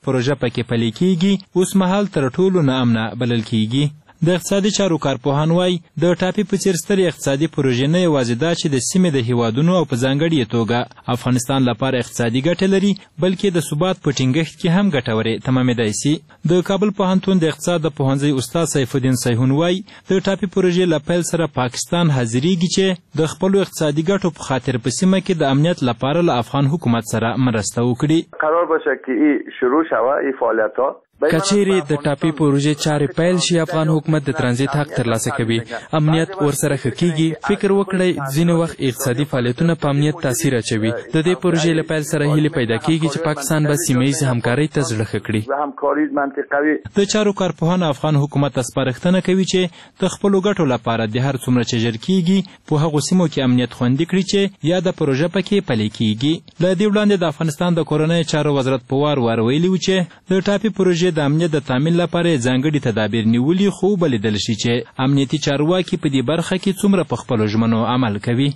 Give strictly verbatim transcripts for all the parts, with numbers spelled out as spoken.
پروژه پکې پلي کیږي اوس مهال تر ټولو ناامنه بلل کیږي. د اقتصادي چارو کارپوهان وایي د ټاپي په څېر سترې اقتصادي پروژې نه یوازې دا چې د سیمې د هیوادونو او په ځانګړې توګه افغانستان لپاره اقتصادي ګټه لري بلکې د ثبات په ټینګښت کې هم ګټورې تمامېدای سي. د کابل پوهنتون د اقتصاد د پوهنځي استاد سیف الدین سیحون وایي د ټاپي پروژې له پیل سره پاکستان حاضرېږي چې د خپلو اقتصادي ګټو په خاطر په سیمه کې د امنیت لپاره له افغان حکومت سره مرسته وکړي. قرار باشه که این شروع شوه این فعالیت‌ها کچېرې د ټاپي پروژې چارې پیل شي افغان حکومت د ترانزیت حق ترلاسه کوي امنیت ورسره ښه کیږي. فکر وکړئ ځینې وخت اقتصادي فعالیتونه په امنیت تاثیر اچوي. د دې پروژې له پیل سره هیلې پیدا کیږي چې پاکستان به سیمه ییزې همکارۍ ته زړه ښه کړي. د چارو کارپوهان افغان حکومت ته سپارښتنه کوي چې د خپلو ګټو لپاره د هر څومره چې ژر کیږي په هغو سیمو کې امنیت خوندي کړي چې یا د پروژه پکې پلي کیږي. له دې وړاندې د افغانستان د کورنیو چارو وزارت په وار وار ویلي و چې د ټاپي پروژې د امنیت د تامین لپاره ځانګړي تدابیر نیولي خو ولیدل شي چې امنیتي چارواکي په دې برخه کې څومره په خپلو ژمنو عمل کوي.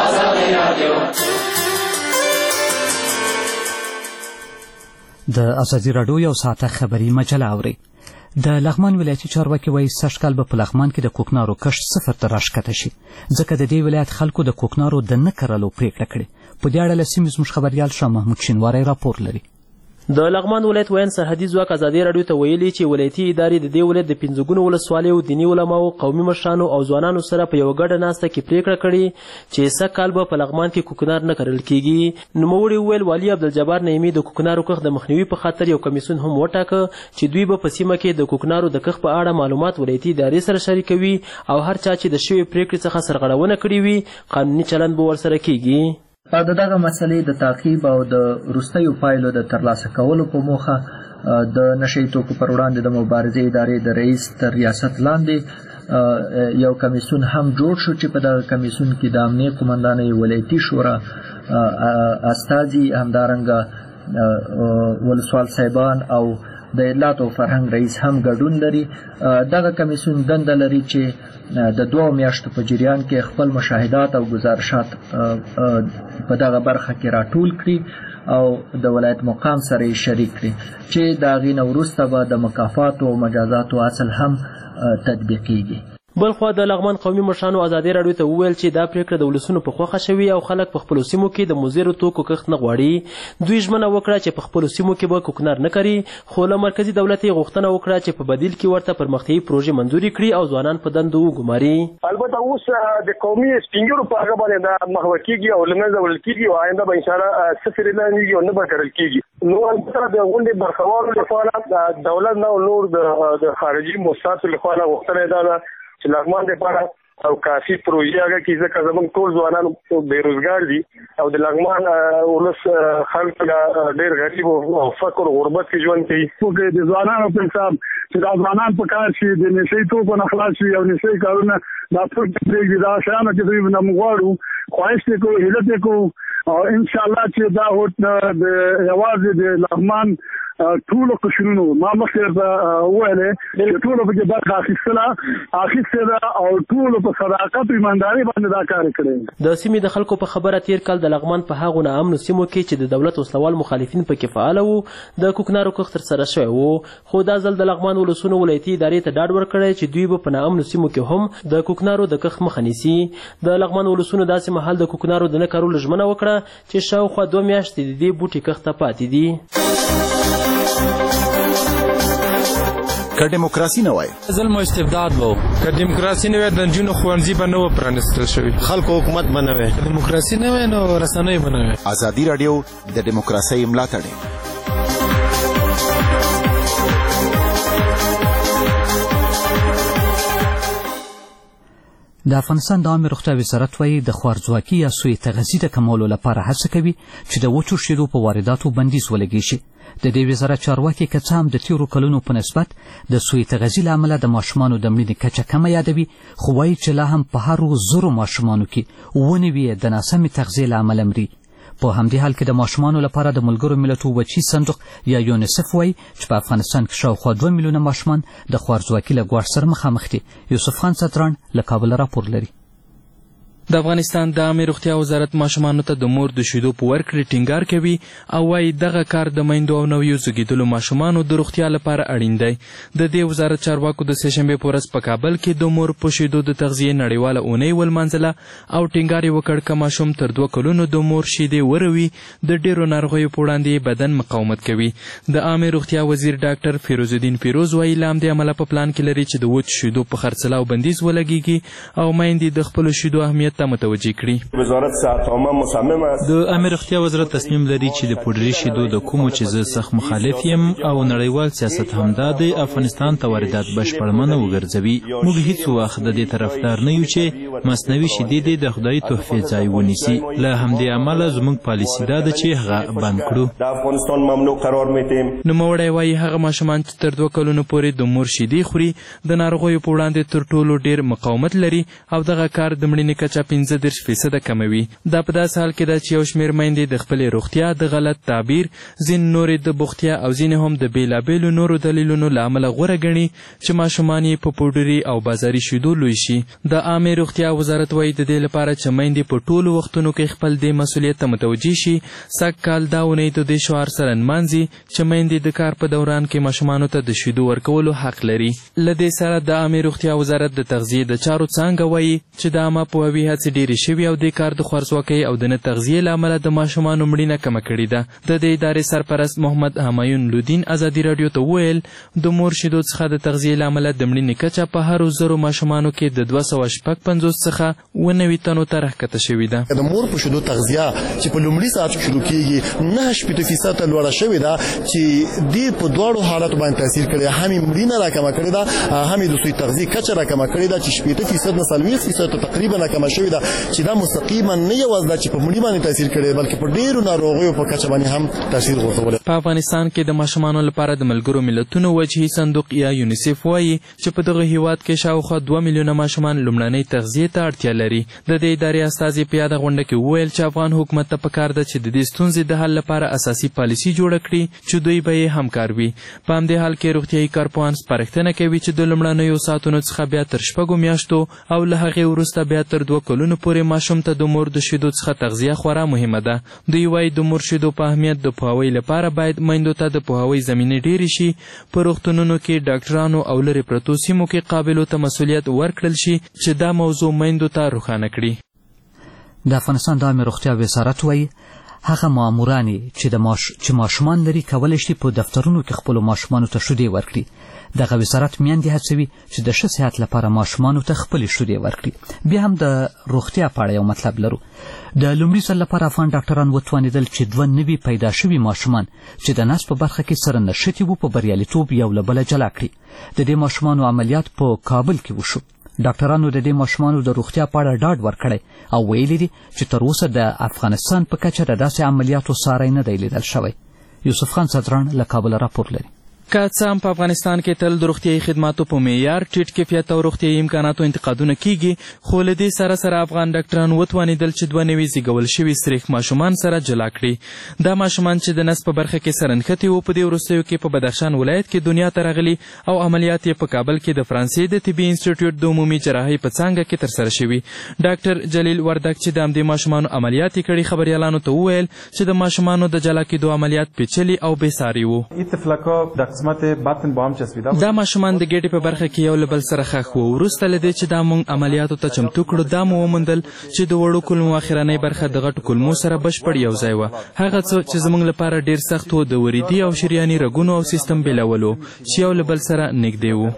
د ازادي راډیو یو ساعته خبري مجله اورئ. د لغمان ولایتي چارواکي وایي سږکال به په لغمان کې د کوکنارو کښت صفر ته راښکته شي ځکه د دې ولایت خلکو د کوکنارو د نه کرلو پرېکړه کړې. په دې اړه له سیمې زموږ خبریال شاه محمود شینواری راپور لري. د لغمان ولایت وین سرحدي ځواک ازادي راډیو ته ویلي چې ولایتي ادارې د دې ولایت د پنځه ګونو ولسوالیو دیني علماو قومي مشرانو او ځوانانو سره په یوه ګډه ناسته کې پرېکړه کړې چې سږ کال به په لغمان کې کوکنار نه کرل کیږي. نوموړي وویل والي عبدالجبار نعیمي د کوکنارو کښت د مخنیوي په خاطر یو کمیسیون هم وټاکه چې دوی به په سیمه کې د کوکنارو د کښت په اړه معلومات ولایتي ادارې سره شریکوي او هر چا چې د شوې پرېکړې څخه سرغړونه کړې وي قانوني چلند به ورسره کیږي. د دغه مسلې د تعقیب او د وروستیو پایلو د ترلاسه کولو په موخه د نشهیي توکو پر وړاندې د مبارزې ادارې د رئیس تر ریاست لاندې یو کمیسیون هم جوړ شو چې په دغه کمیسیون کې د امنیه قمندانۍ ولایتي شورا استازي همدارنګه ولسوال صاحبان او د اطلاعات او فرهنګ رئیس هم ګډون لري. دغه کمیسیون دنده لري چې د دوه میاشتو په جریان کې خپل مشاهدات او گزارشات په دغه برخه کې راټول کړي او د ولایت مقام سره یې شریک کړي چې د هغې نه وروسته به د مکافاتو او مجازاتو اصل هم تطبیقیږي. بلخوا د لغمان قومي مشرانو ازادي راډیو ته وویل چې دا پرېکړه د ولسونو په خوښه شوې او خلک په خپلو سیمو کې د مضرو توکو کښت نه غواړي. دوی ژمنه وکړه چې په خپلو سیمو کې به کوکنار نه کري خو له مرکزي دولت یې غوښتنه وکړه چې په بدیل کې ورته پرمختیایي پروژې منظورې کړي او ځوانان په دندو وګماري. البته اوس د قومي سپین ږیرو په هغه باندې دا محوه کېږي او له منځه وړل کېږي او آینده به انشاءالله صفر اعلانېږي او نه به کرل کېږي. نو البته د غونډې برخوالو لپاره دولت نه او نور د خارجي موسساتو لخوا غوښتنه دا ده چې لغمان لپاره او کافي پروژې هغه کې ځکه زموږ ټول ځوانان بېروزګار دي او د لغمان ولس خلک ډېر غریب او فقر او غربت کې ژوند کوي. د ځوانانو په حساب چې دا ځوانان په کار شي د نشهیي توکو نه خلاص شي او نشهیي کارونه دا ټول پرېږدي دا شیانو چې دوی نه موږ غواړو خواهش یې کوو هیله یې کوو او انشاءالله چې دا د یوازې د لغمان ټولو قشرونو ما مخکې ته وویلې چې ټولو پکې برخه اخیستله اخیستې ده او ټولو په صداقت او ایماندارۍ باندې دا کار کړی. د سیمې د خلکو په خبره تیر کال د لغمان په هغو ناامنو سیمو کې چې د دولت وسلوال مخالفین پکې فعاله وو د کوکنارو کښت ترسره شوی وو خو دا ځل د لغمان ولسونو ولایتي ادارې ته ډاډ ورکړی چې دوی به په ناامنو سیمو کې هم د کوکنارو د کښت مخه نیسي. د لغمان ولسونو داسې مهال د کوکنارو د نه کارولو ژمنه وکړه چې شاوخوا دوه میاشتې د دې بوټي کښت ته پاتې دي. که دیموکراسي نه وای ظلم او استبداد وو. که دیموکراسي نه وای د نجونو ښوونځي به نه و پرانیستل شوي. خلکو حکومت به نه وای. که دیموکراسي نه وای نو رسنۍ به نه وای. ازادي راډیو د دیموکراسۍ ملاتړ د افغانستان د عامې روغتیا وزارت وایي د خوارځواکي یا سوء تغذي د کمولو لپاره هڅه کوي چې د وچو شیدو په وارداتو بندیز ولګېږي شي. د دې وزارت چارواکي که څه هم د تېرو کلونو په نسبت د سوء تغذي له امله د ماشومانو د مړینې کچه کمه یادوي خو وایي چې لا هم په هرو زرو ماشومانو کې اووه نوي د ناسمې تغذیې له امله مري. په همدې حال کې د ماشومانو لپاره د ملګرو ملتو وچی صندوق یا یونیسف وایي چې په افغانستان کې شاوخوا دوه میلیونه ماشومان د خوارځواکي له ګواښ سره مخامخ دي. یوسف خان ستران له کابل راپور لري. د افغانستان د عامې روغتیا وزارت ماشومانو ته د مور د شیدو په ورکړې ټینګار کوي او وایي دغه کار د میندو او نویو زیږېدلو ماشومانو د روغتیا لپاره اړین دی. د دې وزارت چارواکو د سهشنبې په ورځ په کابل کې د مور په شیدو د تغذیې نړیواله اونۍ ولمانځله او ټینګار یې وکړ که ماشوم تر دوه کلونو د مور شیدې وروي د ډېرو ناروغیو په وړاندې بدن مقاومت کوي. د عامې روغتیا وزیر ډاکټر فیروز الدین فیروز وایي له همدې امله په پلان کې لري چې د وچ شیدو په خرڅلاو بندیز ولګېږي او میندې د خپلو شیدو اهمیت ته متوجه کړي. وزارت صحت عامه مصمم است د عامې روغتیا وزارت تصمیم لري چې د پوډري شیدو د کومو چې زه سخت مخالف یم او نړیوال سیاست همدا دی افغانستان ته واردات بشپړ منع وګرځوي. موږ هیڅ وخت د دې طرفدار نه یو چې مصنوعي شیدې د خدای تحفې ځای ونیسي. له همدې امله زموږ پالیسي دا ده چې هغه بند کړو. د افغانستان ممنوع قرار میدیم. نوموړی وایي هغه ماشومان چې تر دوه کلونو پورې د مور شیدې خوري د ناروغیو په وړاندې تر ټولو ډېر مقاومت لري او دغه کار د مړینې کچه پنځه دېرش فیصده کموي. دا په داسې حال کې ده چې یو شمېر میندې د خپلې روغتیا د غلط تعبیر، ځینې نورې د بوختیا او ځینې هم د بېلابېلو نورو دلیلونو له امله غوره ګڼي چې ماشومان یې په پوډري او بازاري شیدو لوی شي. د عامې روغتیا وزارت وایي د دې لپاره چې میندې په ټولو وختونو کې خپل دې مسؤلیت ته متوجه شي سږ کال دا اونۍ د دې شعار سره نمانځي چې میندې د کار په دوران کې ماشومانو ته د شیدو ورکولو حق لري. له دې سره د عامې روغتیا وزارت د تغذیې د چارو څانګه وایي چې د عامه پوهاوي هڅې ډېرې شوي او دې کار د خوارځواکۍ او د نه تغذیې له امله د ماشومانو مړینه کمه کړې ده. د دې ادارې سرپرست محمد همایون لودین ازادي راډیو ته وویل د مور شیدو څخه د تغذیې له امله د مړینې کچه په هرو زرو ماشومانو کې د دوه سوه شپږ پنځوس څخه اووه نوي تنو ته راښکته شوې ده. د مور په شیدو تغذیه چې په لومړي ساعت کې شروع کېږي نهه شپېته فیصده لوړه شوې ده چې دې په دواړو حالاتو باندې تاثیر کړی ده. هم یې مړینه راکمه کړې ده، هم یې د سوی تغذیې کچه راکمه کړې ده چې شپېته فیصد نه څلوېښت فیصد ته تقریبا راکمه شوې ده چې دا مستقیما نه یوازې دا چې په مړي باندې تاثیر کړی بلکې په ډېرو ناروغیو په کچه باندې هم تاثیر غورځولی. په افغانستان کې د ماشومانو لپاره د ملګرو ملتونو وجهي صندوق یا یونیسف وایي چې په دغه هیواد کې شاوخوا دوه میلیونه ماشومان لومړنۍ تغذیې ته اړتیا لري. د دې ادارې استازي په یاده غونډه کې وویل چې افغان حکومت ته پکار ده چې د دې ستونزې د حل لپاره اساسي پالیسي جوړه کړي چې دوی به یې همکار وي. په همدې حال کې روغتیایي کارپوهان سپارښتنه کوي چې د لومړنیو ساعتونو څخه بیا تر شپږو میاشتو او له هغې وروسته بیا تر دوه کلونو پورې ماشوم ته د مور د شیدو څخه تغذیه خورا مهمه ده. دوی وایي د مور شیدو په اهمیت د پوهاوي لپاره باید میندو ته د پوهاوي زمینې ډېرې شي. په روغتونونو کې ډاکټرانو او لرې پرتو سیمو کې قابلو ته مسؤلیت ورکړل شي چې دا موضوع میندو ته روښانه کړي. د افغانستان د عامې روغتیا وزارت وایي هغه مامورانې چې د ماش... چې ماشومان لري کولی شي په دفترونو کې خپلو ماشومانو ته شیدې ورکړي. دغه وزارت میندې هڅوي چې د ښه صحت لپاره ماشومانو ته خپلې شیدې ورکړي. بیا هم د روغتیا په اړه یو مطلب لرو. د لومړي ځل لپاره افغان ډاکټران وتوانېدل چې دوه نوي پیدا شوي ماشومان چې د نس په برخه کې سره نښتي وو په بریالیتوب یو له بله جلا کړي. د دې ماشومانو عملیات په کابل کې وشو. ډاکټرانو د دې ماشومانو د روغتیا په اړه ډاډ ورکړی او ویلي دي چې تر اوسه د افغانستان په کچه د داسې عملیاتو ساری نه دی لیدل شوی. یوسف خان صدران له کابل راپور لري. که څه هم په افغانستان کې تل د روغتیایي خدماتو په معیار ټیټ کیفیت او روغتیایي امکاناتو انتقادونه کیږي، خو له دې سره سره افغان ډاکټران وتوانېدل چې دوه نوي زیږول شوي سریښ ماشومان سره جلا کړي. دا ماشومان چې د نس په برخه کې سره نښتي وو په دې وروستیو کې په بدخشان ولایت کې دنیا ته راغلي او عملیات یې په کابل کې د فرانسې د طبي انسټیټیوټ د عمومي جراحۍ په څانګه کې ترسره شوي. ډاکټر جلیل وردک چې د همدې ماشومانو عملیات یې کړي خبریالانو ته وویل چې د ماشومانو د جلا کېدو عملیات پیچلي او بېساري وو. دا ماشومان د ګېډې په برخه کې یو له بل سره ښخ وو. وروسته له دې چې دا موږ عملیاتو ته چمتو کړو دا مو وموندل چې د وړو کولمو اخرنۍ برخه د غټو کولمو سره بشپړ یو ځای وه. هغه څه چې زموږ لپاره ډېر سخت و د وریدي او شریاني رګونو او سیستم بېلول و چې یو له بل سره نږدې وو.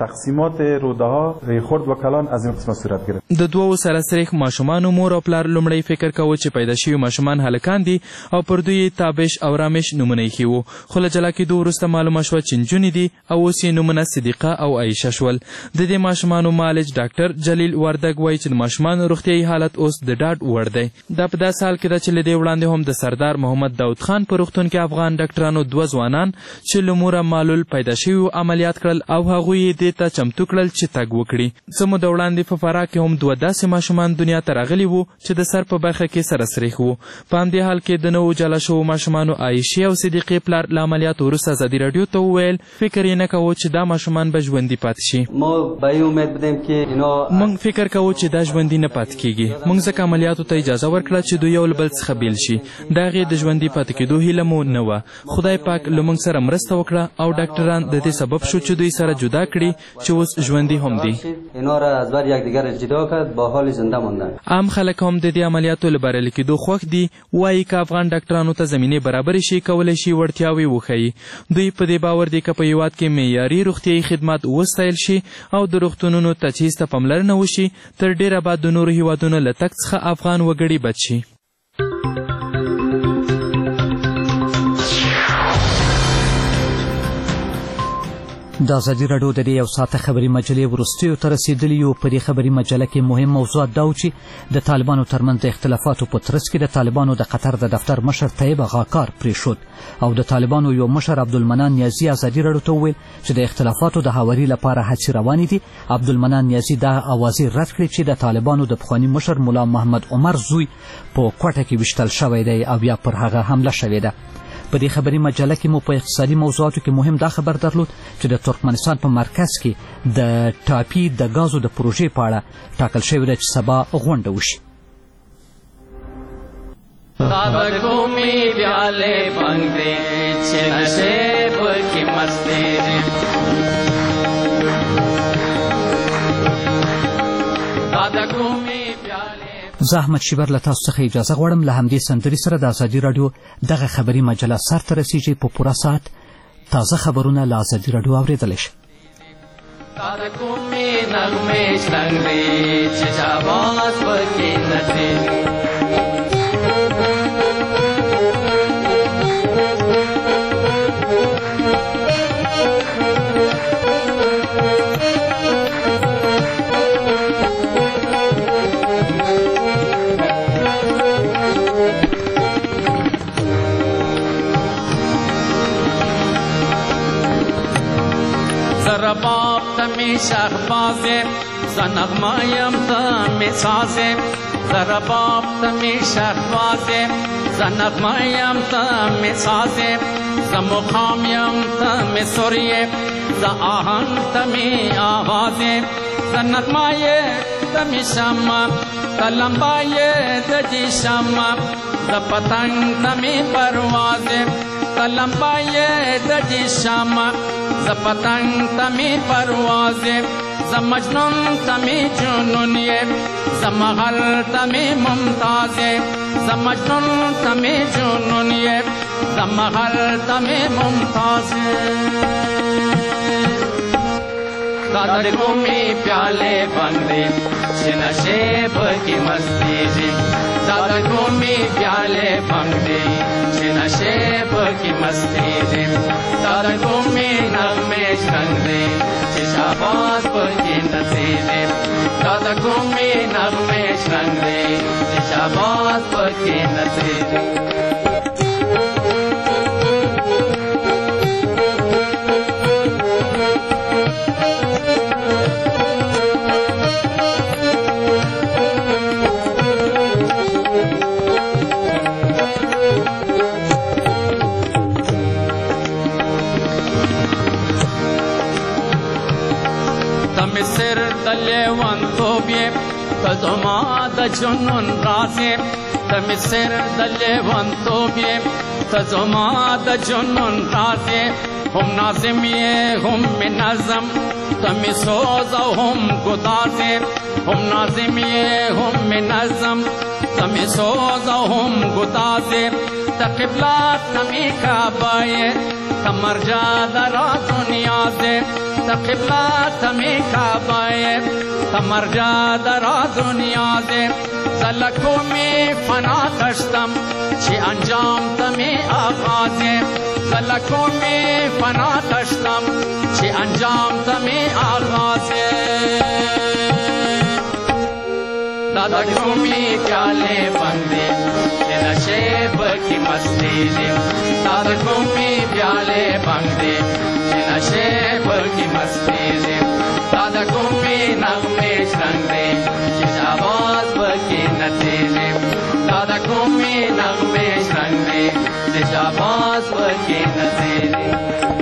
د دوو سره سریښ ماشومانو مور او پلار لومړی فکر کوو چې پیدا شوي ماشومان هلکان دي او پر دوی یې تابش او رامش نومونه ایښي وو، خو له جلا کېدو وروسته معلومه شوه چې نجونې دي او اوس یې نومونه صدیقه او عایشه شول. د دې ماشومانو مالج ډاکټر جلیل وردګ وایي چې د ماشومانو روغتیایي حالت اوس د ډاډ وړ دی. دا په داسې حال کې ده چې له دې وړاندې هم د سردار محمد داود خان په روغتون کې افغان ډاکټرانو دوه ځوانان چې له موره معلول پیدا شوي وو عملیات کړل او هغوی یې دې ته چمتو کړل چې تګ وکړي. څه موده وړاندې په فراه کې هم دوه داسې ماشومان دنیا ته راغلي وو چې د سر په برخه کې سره سریښ وو. په همدې حال کې د نوو جلا شوو ماشومانو عایشې او صدیقې پلار له عملیاتو وروسته ازادي راډیو ته وویل فکر یې نه کوو چې دا ماشومان به ژوندي پاتې شي. موږ فکر کوو چې دا ژوندي نه پاتې کیږي. موږ ځکه عملیاتو ته اجازه ورکړه چې دوی یو له بل څخه بیل شي. د هغې د ژوندي پاتې کېدو هیله مو نه وه. خدای پاک له موږ سره مرسته وکړه او ډاکټران د دې سبب شو چې دوی سره جدا کړي چې اوس ژوندي هم دي. عام خلک هم د دې عملیاتو له بریالي کېدو خوښ دي. وایي که افغان ډاکټرانو ته زمینې برابرې شي کولی شي وړتیاوې وښیي. دوی په دې باور دي که په هېواد کې معیاري روغتیایي خدمات وستایل شي او د روغتونونو تجهیز ته پاملرنه وشي تر ډېره به د نورو هېوادونو له تګ څخه افغان وګړي بچ شي. د ازادي راډیو د دې یو ساعته خبري مجلې وروستیو ته رسېدلي یو. په دې خبري مجله کې مهم موضوعات دا و چې د طالبانو ترمنځ د اختلافاتو په ترڅ کې د طالبانو د قطر د دفتر مشر طیب غاکار پرېښود او د طالبانو یو مشر عبدالمنان نیازي ازادي راډیو ته وویل چې د اختلافاتو د هواري لپاره هڅې روانې دي. عبدالمنان نیازي دا اوازې رد کړې چې د طالبانو د پخواني مشر ملا محمد عمر زوی په کوټه کې ویشتل شوی دی او یا پر هغه حمله شوې ده. په دې خبري مجله کې مو په اقتصادي موضوعاتو کې مهم دا خبر درلود چې د ترکمنستان په مرکز کې د ټاپي د غازو د پروژې په اړه ټاکل شوې ده چې سبا غونډه وشي. زه احمد شیبر له تاسو څخه اجازه غواړم. له همدې سندرې سره د ازادي راډیو دغه خبري مجله سر ته رسیږي. په پوره ساعت تازه خبرونه له ازادي راډیو اورېدلی شئ. رباب تمی شهبازه زنغمایم تمی سازه رباب تمی شهبازه زنغمایم تمی سازه زمخامیم تمی سوریه ز آهن تمی آوازه زنغمای تمی شما تلمبای دجی شما ز پتنگ تمی پروازه تلمبای دجی شما ز پتنگ تمی پروازه ز مجنون تمی جنونیه ز مغل تمی ممتازه ز مجنون تمی جنونیه ز مغل تمی ممتازه دادر گومی پیالے بندے نشیب کی مستی جی دادر گومی پیالے بندے نشیب کی مستی جی دادر گومی نغمے شنگے شاباز پر کی نتیجے دادر گومی نغمے شنگے شاباز پر کی نتیجے سر دلے ون توبیے تزما د جنون رازے تم سر دلے ون توبیے تزما د جنون رازے ہم نازمیے ہم نظم تم سوز ہم گدازے ہم نازمیے ہم نظم تم سوز ہم گدازے تقبلات تمی کعبائے تمرجا درا دنیا سے تقبلات تمی کعبائے تمرجا درا دنیا سے زلکوں میں فنا کشتم چھ انجام تمی آغازے زلکوں میں فنا کشتم چھ انجام تمی آغازے دادا گھومی پیالے بندے نشیب کی مستی جی دادا گھومی پیالے بندے نشیب کی مستی جی دادا گھومی نغمے شنگے شاباز کی نتیجے دادا گھومی نغمے شنگے شاباز کی نتیجے